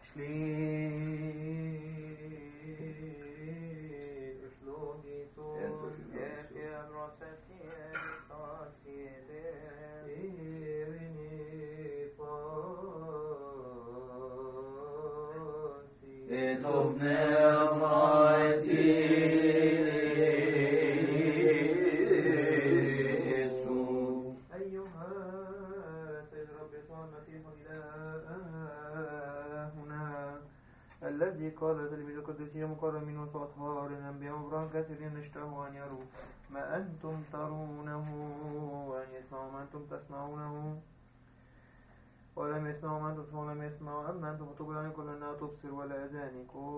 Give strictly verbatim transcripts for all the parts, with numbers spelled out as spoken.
الذي قال تلميذ القديسين مكرمين وأطهار الأنبياء وإبراهيم كثيرين اشتهوا أن يروا ما أنتم ترونه وأن يسمعوا ما أنتم تسمعونه ولم يسمعوا ما أنتم تسمعون ولم يسمعوا أما أنتم تقولون كلنا تبصر ولا أذانكم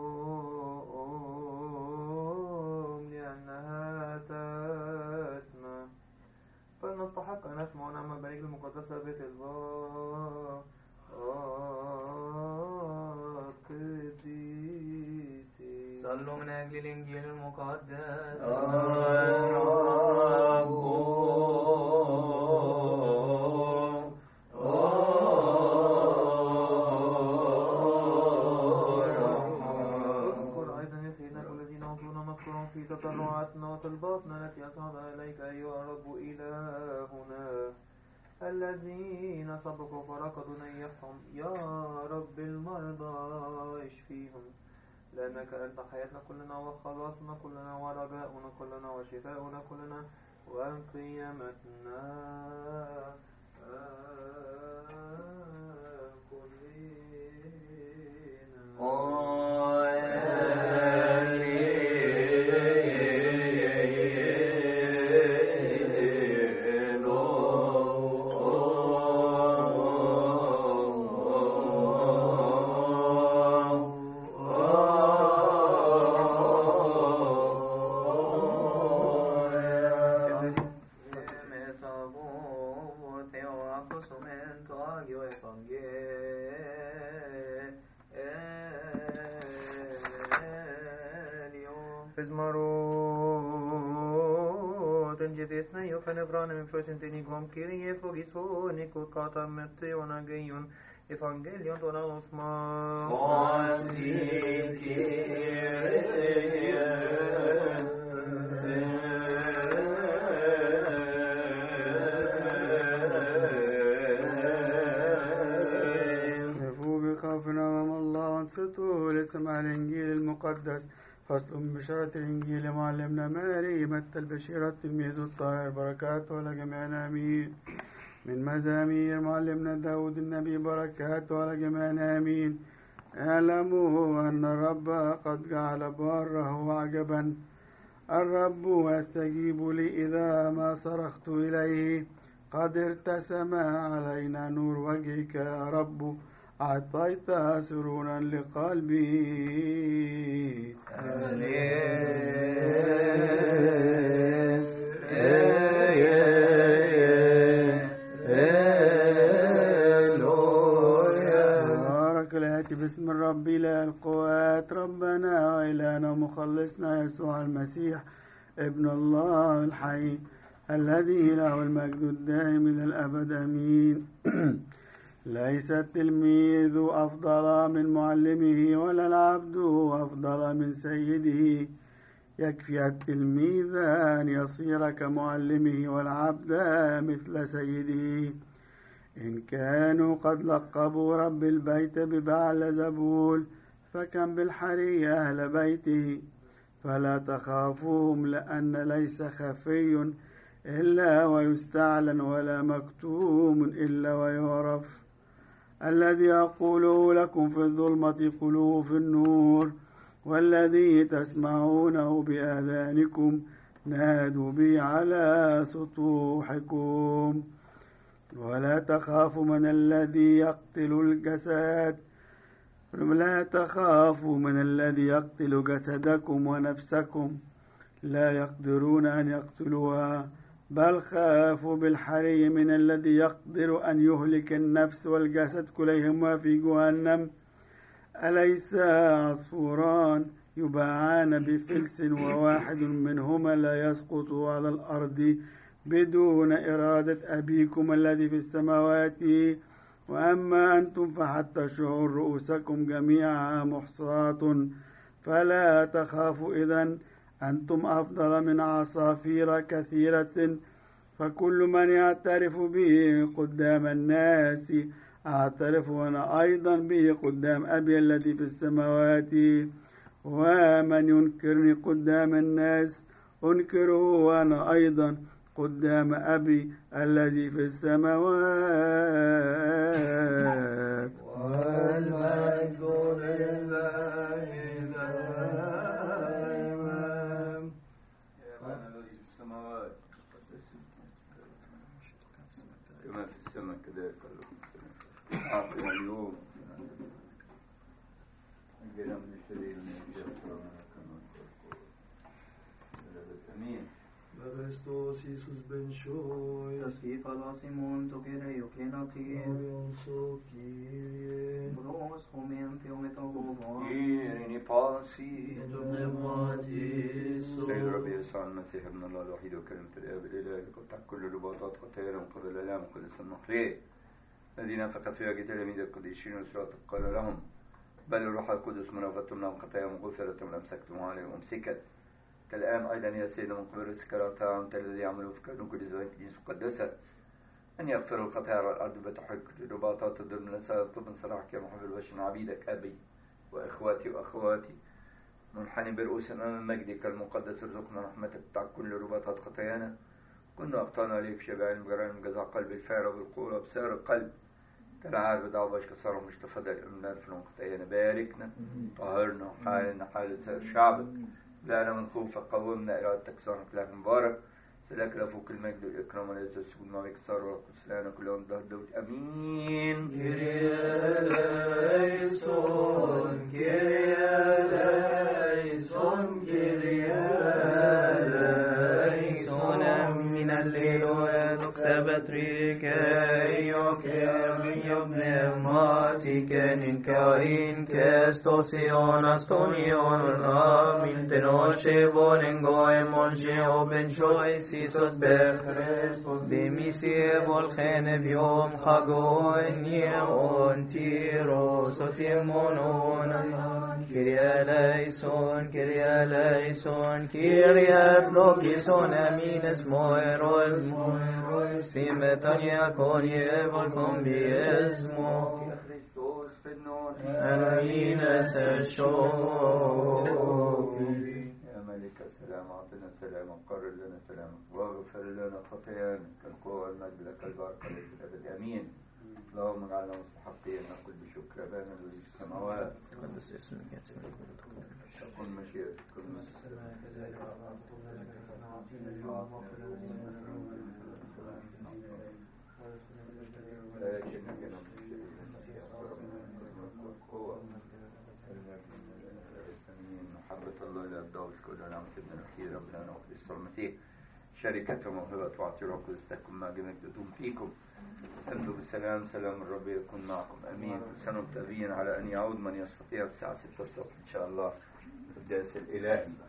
لأنها تسمع فلنستحق أن نسمع نعم الملك المقدس بيت الله صلوا من أجل الإنجيل المقدس. اذكر أيضا يا سيدنا الذين أوصونا مذكورهم في تطلعاتنا وطلباتنا التي أصعدها إليك أيها الرب إلهنا الذين سبقوا فرقدوا نيحهم يا رب المرضى اشفيهم لأنك أنت حياتنا كلنا وخلاصنا كلنا ورجاؤنا كلنا وشفاؤنا كلنا وقيامتنا Sentinigom Kyrie Fogisonico Kata Metteona Geion Evangelion Dona Osma Fonsi Kyrie نفو بخافنا وما الله وانصتوا لسمع الإنجيل المقدس. فصل بشارة الإنجيل معلمنا ماري متى البشير التلميذ الطاهر بركاته لجميعنا آمين. من مزامير معلمنا داود النبي بركاته لجميعنا آمين. اعلموا أن الرب قد جعل باره عجبا. الرب يستجيب لي إذا ما صرخت إليه. قد ارتسم علينا نور وجهك يا رب. أعطيت سرونا لقلبي. بارك الآتي باسم الرب إله القوات ربنا وإلهنا ومخلصنا يسوع المسيح ابن الله الحي الذي له المجد الدائم إلى الأبد آمين. ليس التلميذ أفضل من معلمه ولا العبد أفضل من سيده. يكفي التلميذ أن يصير كمعلمه والعبد مثل سيده. إن كانوا قد لقبوا رب البيت ببعل زبول فكم بالحري أهل بيته. فلا تخافوهم لأن ليس خفي إلا ويستعلن ولا مكتوم إلا ويعرف. الذي أقوله لكم في الظلمة قولوه في النور والذي تسمعونه بآذانكم نادوا به على سطوحكم. ولا تخافوا من الذي يقتل الجسد لا تخافوا من الذي يقتل جسدكم ونفسكم لا يقدرون أن يقتلوها بل خافوا بالحري من الذي يقدر أن يهلك النفس والجسد كليهما في جهنم. أليس عصفوران يباعان بفلس وواحد منهما لا يسقط على الأرض بدون إرادة أبيكم الذي في السماوات؟ وأما أنتم فحتى شعور رؤوسكم جميعها محصاة، فلا تخافوا إذن، أنتم أفضل من عصافير كثيرة. فكل من يعترف به قدام الناس أعترف أنا أيضا به قدام أبي الذي في السماوات. ومن ينكرني قدام الناس أنكره أنا أيضا قدام أبي الذي في السماوات. والمجد لله دائما. يا من الذي في السماوات كما في السماء كذلك أعطنا اليوم أجل من الشرير من الشيطان كما أمين. Kristus Jesus ben shoy. Taskif alla Simon tokere och klenatin. Orion so Kyrie. Bros homen teometogovan. إيريني باسي Pneumatiso. سيد ربي يسوع المسيح ابن الله الوحيد وكلمة الآب الإله قطع كل الرباطات خطاياهم قبل الإعلام قدس المخلوق الذي نفخ فيها تلاميذ القديسين وسرات قال لهم بل الروح القدس منافتم لهم خطاياهم غفرتم أمسكتم عليهم أمسكت. الآن أيضا يا سيدنا من قبل السكرات الذي يعملوا في كانوا كل ذلك الكنيسة المقدسة أن يغفروا الخطايا على الأرض بتحق الرباطات الظلم نساء طب صلاح كما حب البشر عبيدك أبي وإخواتي وأخواتي منحني برؤوس أمام مجدك المقدس ارزقنا رحمتك تع كل رباطات خطايانا. كنا أخطأنا عليك شبعين بجرائم جزع قلب الفارغ بالقوة بسار القلب تلعار بدعوة كسر مش تفضل أمنا الفلون خطايانا. باركنا طهرنا حالنا حالة سائر شعبك لا من خوفك قومنا إرادتك صارت لك مبارك سلاك لفوق المجد والإكرام والعزة والسجود معك صار والقدس لنا كل يوم ظهر دوت أمين. Kyrie eleison, Kyrie eleison, Kyrie eleison. من الليل وتكسبتريك يوكريو بنماتيك نكاين كاستوسيون استونيون آمين تنوشي بولنغو امونشي وبن شوي سيسوس بخريستوس بميسي بولخين بيوم خاقو انيون تيرو سوتيمونون كيريا ليسون كيريا ليسون كيريا فلوكيسون امين اسمو ايروز سيمتانيا كوني فولكم بيزمو Kristus فنون امين سشوفي. يا ملك السلام أعطنا السلام وقرر لنا سلامك واغفر لنا خطايانا كالقوة والمجد لك البركة ليس الأبد أمين. اللهم اجعلنا مستحقين نقول بشكر أبانا الذي في السماوات قدس اسمك يا سيدي. تكن مشيئتك كل محبة الله إلى الضوء كل نعمة ابن الأخير ربنا وقدس المسيح شركة وموهبة وعطير وقدس تكن مع جميع تدوم فيكم. أنتم بالسلام سلام الرب يكون معكم أمين. سنة متأبين على أن يعود من يستطيع الساعة ستة الصبح إن شاء الله القداس الإلهي.